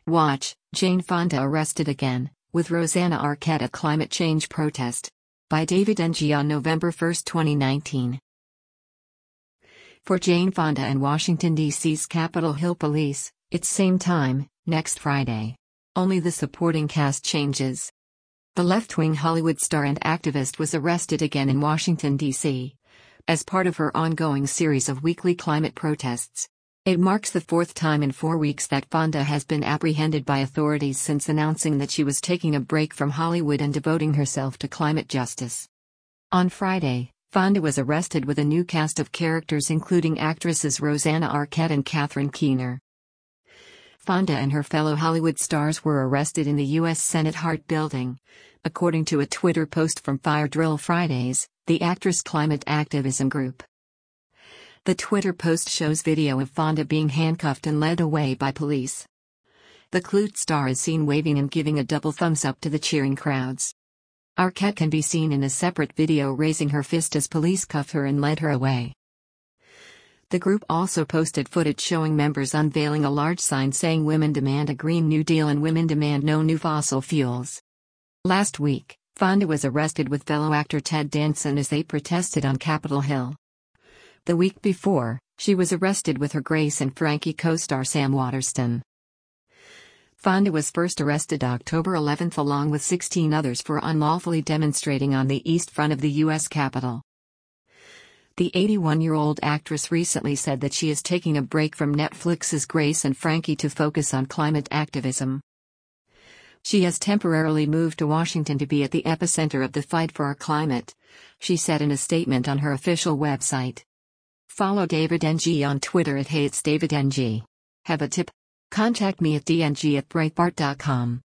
Watch, Jane Fonda arrested again, with Rosanna Arquette at climate change protest. By David Ng on November 1, 2019. For Jane Fonda and Washington, D.C.'s Capitol Hill Police, it's same time, next Friday. Only the supporting cast changes. The left-wing Hollywood star and activist was arrested again in Washington, D.C. as part of her ongoing series of weekly climate protests. It marks the fourth time in 4 weeks that Fonda has been apprehended by authorities since announcing that she was taking a break from Hollywood and devoting herself to climate justice. On Friday, Fonda was arrested with a new cast of characters including actresses Rosanna Arquette and Catherine Keener. Fonda and her fellow Hollywood stars were arrested in the U.S. Senate Hart Building. According to a Twitter post from Fire Drill Fridays, the actress climate activism group. The Twitter post shows video of Fonda being handcuffed and led away by police. The Clute star is seen waving and giving a double thumbs up to the cheering crowds. Arquette can be seen in a separate video raising her fist as police cuffed her and led her away. The group also posted footage showing members unveiling a large sign saying "Women demand a Green New Deal" and "Women demand no new fossil fuels." Last week, Fonda was arrested with fellow actor Ted Danson as they protested on Capitol Hill. The week before, she was arrested with her Grace and Frankie co-star Sam Waterston. Fonda was first arrested October 11 along with 16 others for unlawfully demonstrating on the east front of the U.S. Capitol. The 81-year-old actress recently said that she is taking a break from Netflix's Grace and Frankie to focus on climate activism. She has temporarily moved to Washington to be at the epicenter of the fight for our climate, she said in a statement on her official website. Follow David Ng on Twitter at @HeyIt'sDavidNG. Have a tip? Contact me at dng@breitbart.com.